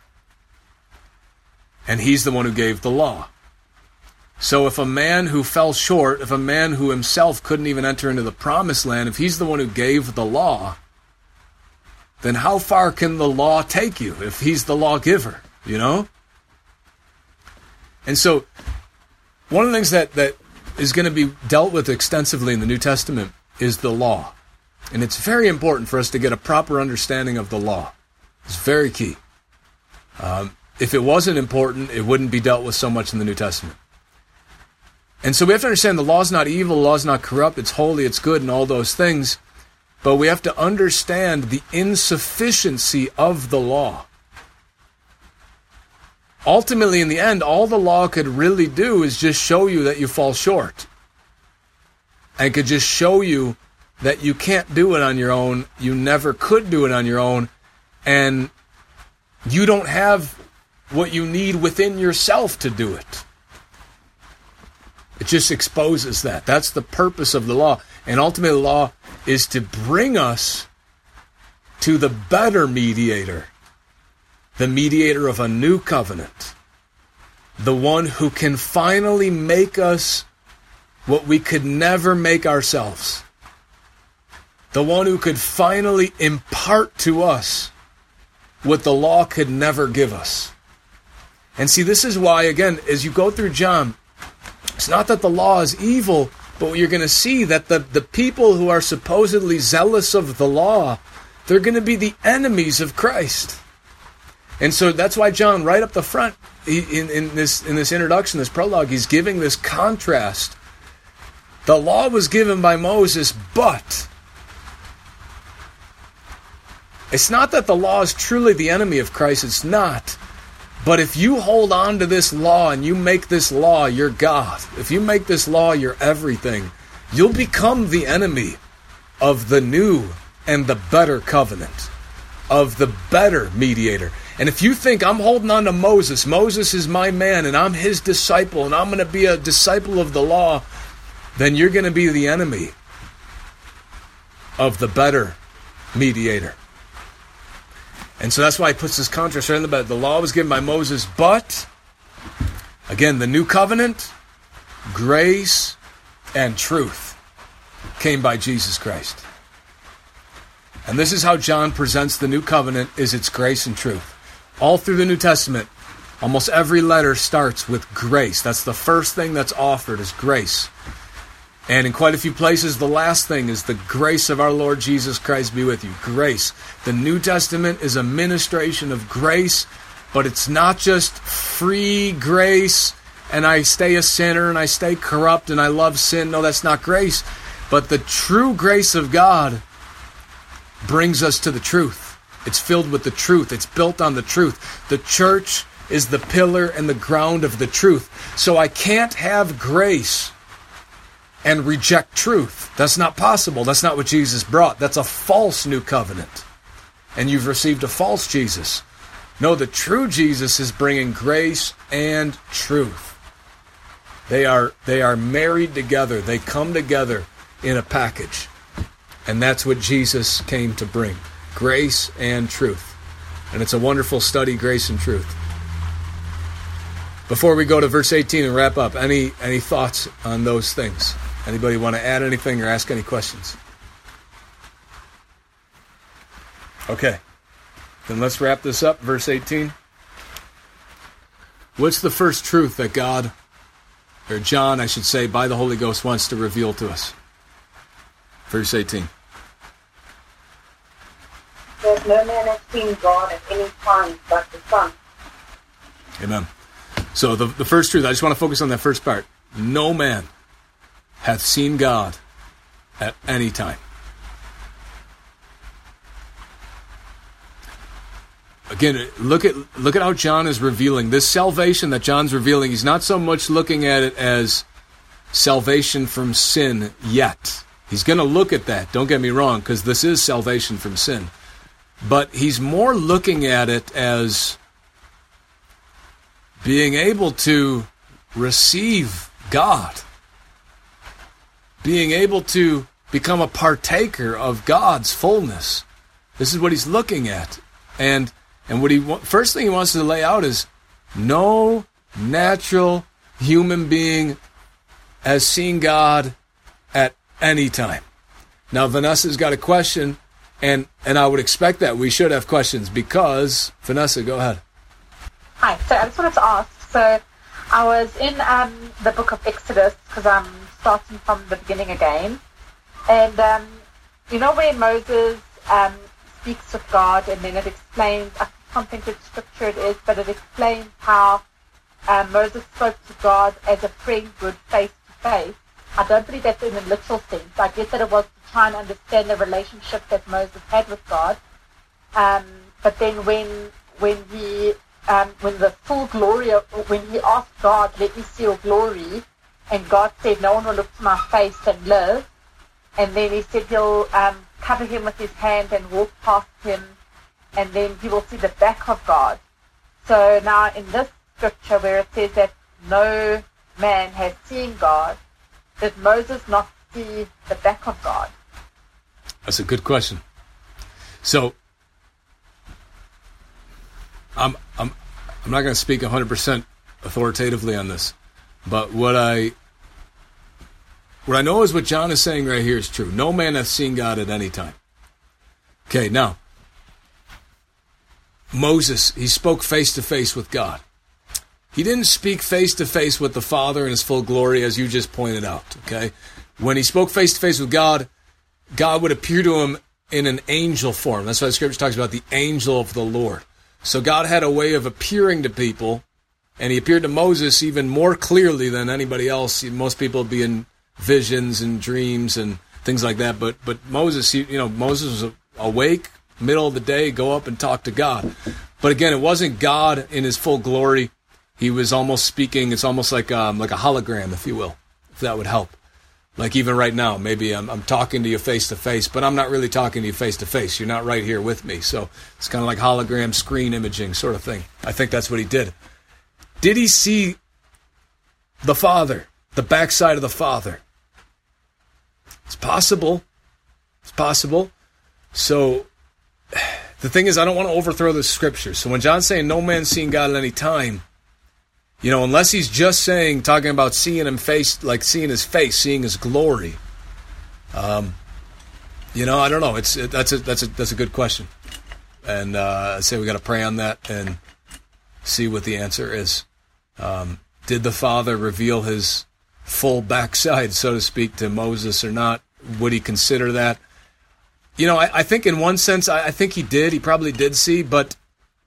And he's the one who gave the law. So if a man who fell short, if a man who himself couldn't even enter into the promised land, if he's the one who gave the law, then how far can the law take you if he's the lawgiver, you know? And so one of the things that is going to be dealt with extensively in the New Testament is the law. And it's very important for us to get a proper understanding of the law. It's very key. If it wasn't important, it wouldn't be dealt with so much in the New Testament. And so we have to understand the law is not evil, the law is not corrupt, it's holy, it's good, and all those things. But we have to understand the insufficiency of the law. Ultimately, in the end, all the law could really do is just show you that you fall short. And could just show you that you can't do it on your own, you never could do it on your own, and you don't have what you need within yourself to do it. It just exposes that. That's the purpose of the law. And ultimately, the law is to bring us to the better mediator, the mediator of a new covenant, the one who can finally make us what we could never make ourselves, the one who could finally impart to us what the law could never give us. And see, this is why, again, as you go through John, it's not that the law is evil, but you're going to see that the people who are supposedly zealous of the law, they're going to be the enemies of Christ. And so that's why John, right up the front, in this introduction, this prologue, he's giving this contrast. The law was given by Moses, but it's not that the law is truly the enemy of Christ. It's not. But if you hold on to this law and you make this law your God, if you make this law your everything, you'll become the enemy of the new and the better covenant. of the better mediator. And if you think I'm holding on to Moses, Moses is my man and I'm his disciple and I'm going to be a disciple of the law, then you're going to be the enemy of the better mediator. And so that's why he puts this contrast right in the bed. The law was given by Moses, but, again, the new covenant, grace and truth came by Jesus Christ. And this is how John presents the new covenant, is its grace and truth. All through the New Testament, almost every letter starts with grace. That's the first thing that's offered, is grace. And in quite a few places, the last thing is the grace of our Lord Jesus Christ be with you. Grace. The New Testament is a ministration of grace, but it's not just free grace and I stay a sinner and I stay corrupt and I love sin. No, that's not grace. But the true grace of God brings us to the truth. It's filled with the truth. It's built on the truth. The church is the pillar and the ground of the truth. So I can't have grace and reject truth. That's not possible. That's not what Jesus brought. That's a false new covenant. And you've received a false Jesus. No, the true Jesus is bringing grace and truth. They are married together. They come together in a package. And that's what Jesus came to bring. Grace and truth. And it's a wonderful study, grace and truth. Before we go to verse 18 and wrap up, any thoughts on those things? Anybody want to add anything or ask any questions? Okay. Then let's wrap this up. Verse 18. What's the first truth that God, or John, I should say, by the Holy Ghost wants to reveal to us? Verse 18. There's no man has seen God at any time but the Son. Amen. So the first truth, I just want to focus on that first part. No man hath seen God at any time. Again, look at how John is revealing this salvation that John's revealing. He's not so much looking at it as salvation from sin yet. He's going to look at that, don't get me wrong, because this is salvation from sin. But he's more looking at it as being able to receive God. Being able to become a partaker of God's fullness. This is what he's looking at. And what first thing he wants to lay out is no natural human being has seen God at any time. Now Vanessa's got a question, and I would expect that we should have questions because, Vanessa, go ahead. Hi, so I just wanted to ask, so I was in the book of Exodus, because I'm starting from the beginning again, and you know where Moses speaks with God, and then it explains, I can't think which scripture it is, but it explains how Moses spoke to God as a friend would face to face. I don't believe that's in a literal sense. I get that it was to try and understand the relationship that Moses had with God, but then when the full glory of, when he asked God, let me see your glory, and God said, no one will look to my face and live, and then he said he'll cover him with his hand and walk past him, and then he will see the back of God. So now in this scripture where it says that no man has seen God, did Moses not see the back of God? That's a good question. So I'm not going to speak 100% authoritatively on this, but what I know is what John is saying right here is true. No man hath seen God at any time. Okay, now, Moses, he spoke face to face with God. He didn't speak face to face with the Father in his full glory, as you just pointed out, okay? When he spoke face to face with God, God would appear to him in an angel form. That's why the scripture talks about the angel of the Lord. So God had a way of appearing to people, and he appeared to Moses even more clearly than anybody else. Most people would be in visions and dreams and things like that, but Moses, Moses was awake, middle of the day, go up and talk to God. But again, it wasn't God in his full glory. He was almost speaking, it's almost like a hologram, if you will, if that would help. Like even right now, maybe I'm talking to you face to face, but I'm not really talking to you face to face. You're not right here with me. So it's kind of like hologram screen imaging sort of thing. I think that's what he did. Did he see the Father, the backside of the Father? It's possible. It's possible. So the thing is, I don't want to overthrow the scriptures. So when John's saying no man's seen God at any time, you know, unless he's just saying, talking about seeing him face, like seeing his face, seeing his glory. You know, I don't know. That's a good question, and I say we got to pray on that and see what the answer is. Did the Father reveal his full backside, so to speak, to Moses or not? Would he consider that? You know, I think in one sense, I think he did. He probably did see, but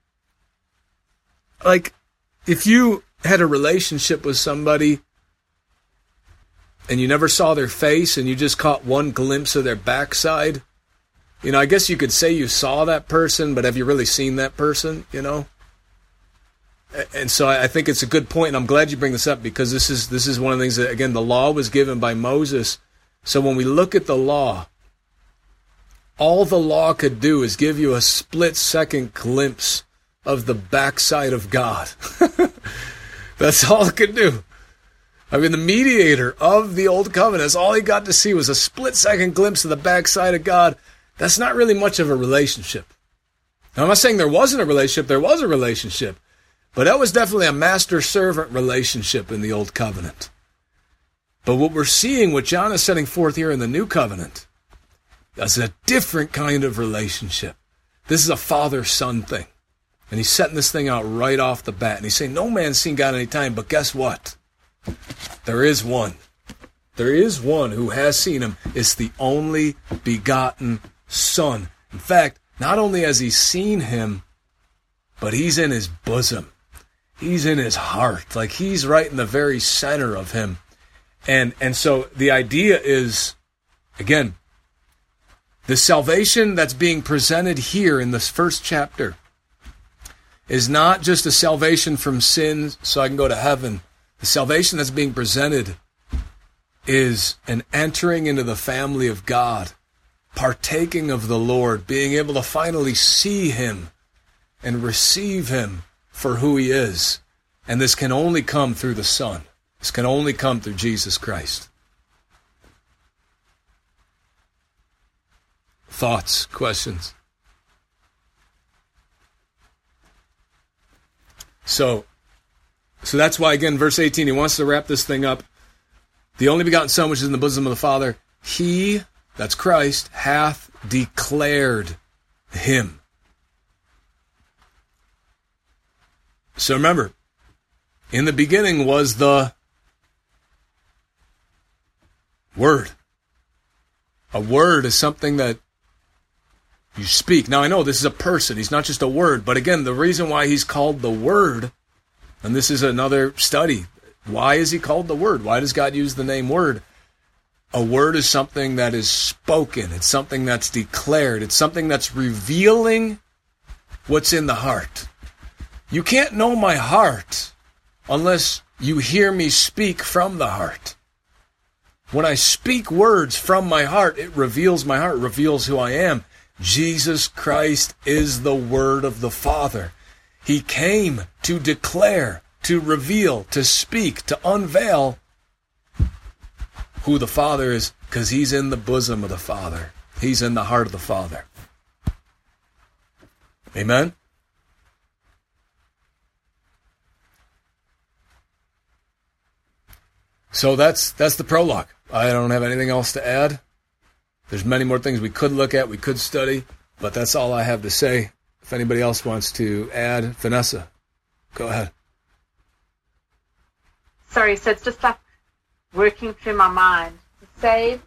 like if you had a relationship with somebody and you never saw their face and you just caught one glimpse of their backside, you know, I guess you could say you saw that person, but have you really seen that person, you know? And so I think it's a good point, and I'm glad you bring this up, because this is one of the things that, again, the law was given by Moses. So when we look at the law, all the law could do is give you a split-second glimpse of the backside of God. That's all it could do. I mean, the mediator of the Old Covenant, all he got to see was a split-second glimpse of the backside of God. That's not really much of a relationship. Now, I'm not saying there wasn't a relationship. There was a relationship. But that was definitely a master-servant relationship in the Old Covenant. But what we're seeing, what John is setting forth here in the New Covenant, is a different kind of relationship. This is a father-son thing. And he's setting this thing out right off the bat. And he's saying, no man's seen God any time, but guess what? There is one. There is one who has seen him. It's the only begotten Son. In fact, not only has he seen him, but he's in his bosom. He's in his heart. Like he's right in the very center of him. And so the idea is, again, the salvation that's being presented here in this first chapter is not just a salvation from sin so I can go to heaven. The salvation that's being presented is an entering into the family of God, partaking of the Lord, being able to finally see him and receive him for who he is. And this can only come through the Son. This can only come through Jesus Christ. Thoughts, questions? So that's why, again, verse 18, he wants to wrap this thing up. The only begotten Son, which is in the bosom of the Father, he, that's Christ, hath declared him. So remember, in the beginning was the Word. A word is something that you speak. Now, I know this is a person. He's not just a word. But again, the reason why he's called the Word, and this is another study, why is he called the Word? Why does God use the name Word? A word is something that is spoken. It's something that's declared. It's something that's revealing what's in the heart. You can't know my heart unless you hear me speak from the heart. When I speak words from my heart, it reveals my heart, reveals who I am. Jesus Christ is the Word of the Father. He came to declare, to reveal, to speak, to unveil who the Father is, because he's in the bosom of the Father. He's in the heart of the Father. Amen? So that's the prologue. I don't have anything else to add. There's many more things we could look at, we could study, but that's all I have to say. If anybody else wants to add, Vanessa, go ahead. Sorry, so it's just like working through my mind to say,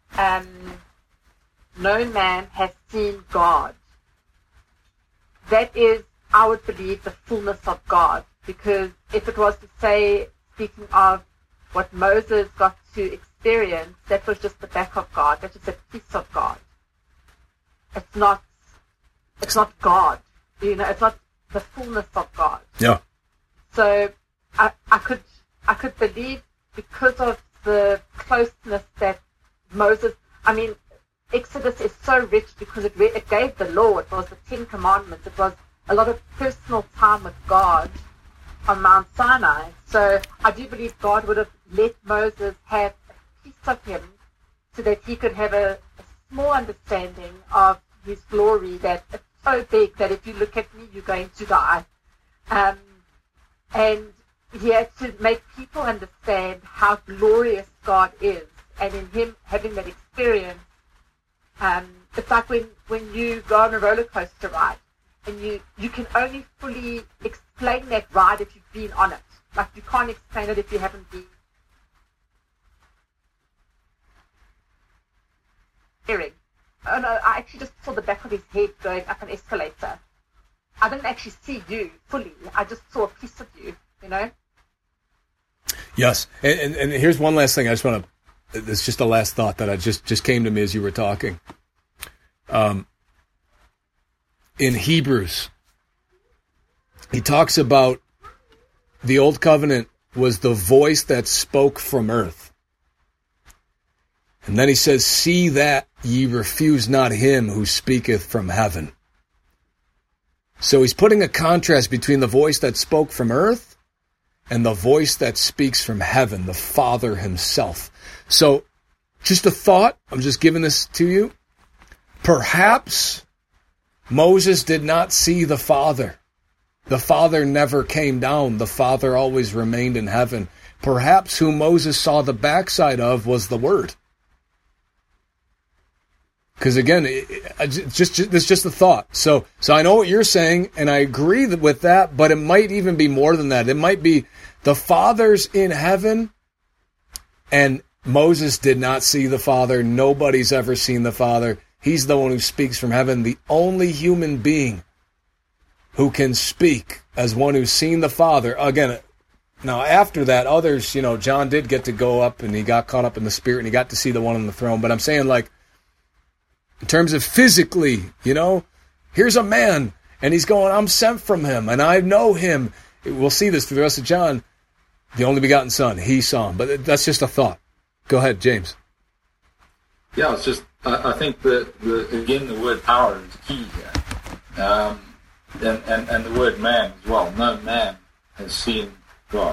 no man has seen God. That is, I would believe, the fullness of God, because if it was to say, speaking of what Moses got to experience, that was just the back of God. That's just a piece of God. It's not God. You know, it's not the fullness of God. Yeah. So I could believe, because of the closeness that Moses, I mean, Exodus is so rich because it gave the law. It was the 10 Commandments. It was a lot of personal time with God on Mount Sinai. So I do believe God would have let Moses have a piece of him so that he could have a small understanding of his glory, that it's so big that if you look at me, you're going to die. And he had to make people understand how glorious God is. And in him having that experience, it's like when you go on a roller coaster ride, and you can only fully explain that ride if you've been on it. Like, you can't explain it if you haven't been. Oh no, I actually just saw the back of his head going up an escalator. I didn't actually see you fully. I just saw a piece of you, you know? Yes. And here's one last thing I just want to, it's just a last thought that I just came to me as you were talking. In Hebrews, he talks about the old covenant was the voice that spoke from earth. And then he says, see that ye refuse not him who speaketh from heaven. So he's putting a contrast between the voice that spoke from earth and the voice that speaks from heaven, the Father himself. So just a thought, I'm just giving this to you. Perhaps Moses did not see the Father. The Father never came down. The Father always remained in heaven. Perhaps who Moses saw the backside of was the Word. Because again, it's just a thought. So I know what you're saying, and I agree with that, but it might even be more than that. It might be the Father's in heaven, and Moses did not see the Father. Nobody's ever seen the Father. He's the one who speaks from heaven, the only human being who can speak as one who's seen the Father. Again, now after that, others, John did get to go up, and he got caught up in the Spirit, and he got to see the one on the throne. But I'm saying, like, in terms of physically, here's a man, and he's going, I'm sent from him, and I know him. We'll see this through the rest of John. The only begotten Son, he saw him. But that's just a thought. Go ahead, James. Yeah, it's just, I think again, the word power is key here. And the word man as well. No man has seen God.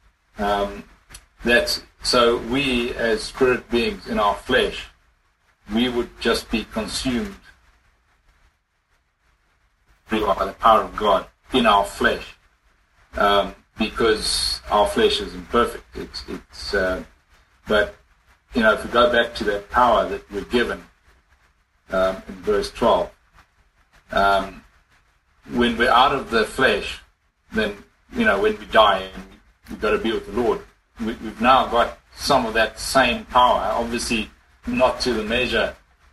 So we as spirit beings in our flesh, we would just be consumed by the power of God in our flesh, because our flesh is imperfect. But if we go back to that power that we're given in verse 12, when we're out of the flesh, then when we die and we've got to be with the Lord, we've now got some of that same power. Obviously, not to the measure,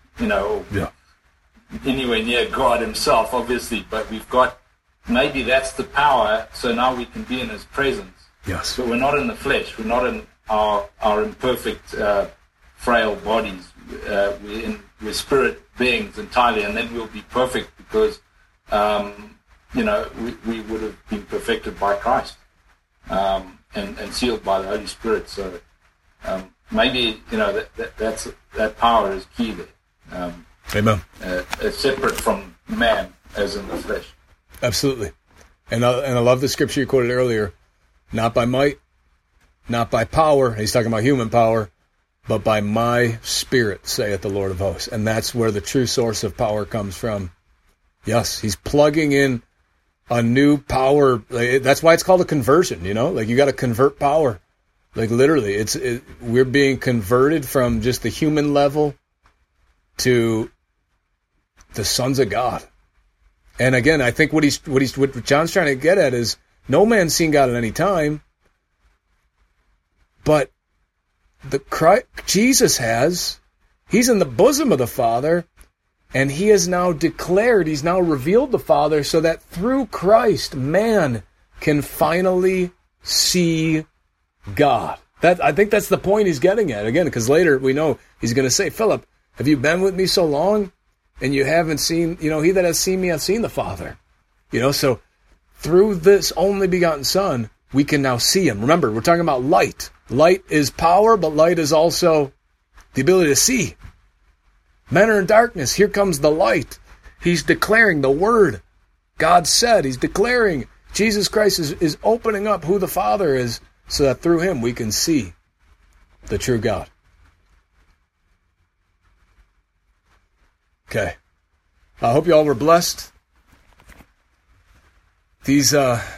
anywhere near God himself, obviously, but we've got, maybe that's the power, so now we can be in his presence. Yes. But we're not in the flesh, we're not in our imperfect, frail bodies, we're spirit beings entirely, and then we'll be perfect because, we would have been perfected by Christ, and sealed by the Holy Spirit, so, maybe that power is key there. Amen. Separate from man, as in the flesh. Absolutely, and I love the scripture you quoted earlier. Not by might, not by power. He's talking about human power, but by my Spirit, saith the Lord of hosts. And that's where the true source of power comes from. Yes, he's plugging in a new power. That's why it's called a conversion. Like you got to convert power. Like literally, we're being converted from just the human level to the sons of God. And again, I think what John's trying to get at is no man's seen God at any time, but Jesus has. He's in the bosom of the Father, and he has now declared, he's now revealed the Father, so that through Christ, man can finally see God. I think that's the point he's getting at. Again, because later we know he's going to say, Philip, have you been with me so long and you haven't seen, he that has seen me hath seen the Father. So through this only begotten Son, we can now see him. Remember, we're talking about light. Light is power, but light is also the ability to see. Men are in darkness. Here comes the light. He's declaring the word. God said, he's declaring. Jesus Christ is opening up who the Father is so that through him we can see the true God. Okay. I hope you all were blessed. These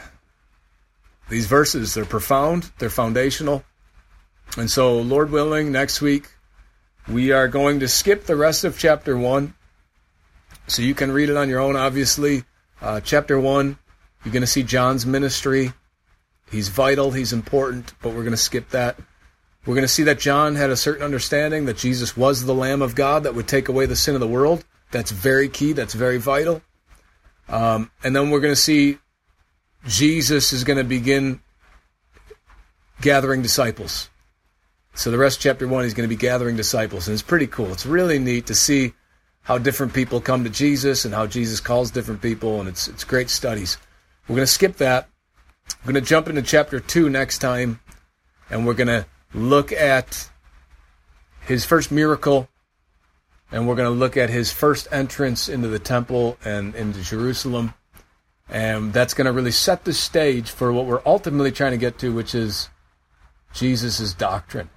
verses, they're profound, they're foundational. And so, Lord willing, next week, we are going to skip the rest of chapter 1. So you can read it on your own, obviously. Chapter 1, you're going to see John's ministry. He's vital, he's important, but we're going to skip that. We're going to see that John had a certain understanding that Jesus was the Lamb of God that would take away the sin of the world. That's very key, that's very vital. And then we're going to see Jesus is going to begin gathering disciples. So the rest of chapter 1, he's going to be gathering disciples. And it's pretty cool. It's really neat to see how different people come to Jesus and how Jesus calls different people. And it's great studies. We're going to skip that. We're going to jump into chapter 2 next time. And we're going to look at his first miracle. And we're going to look at his first entrance into the temple and into Jerusalem. And that's going to really set the stage for what we're ultimately trying to get to, which is Jesus' doctrine.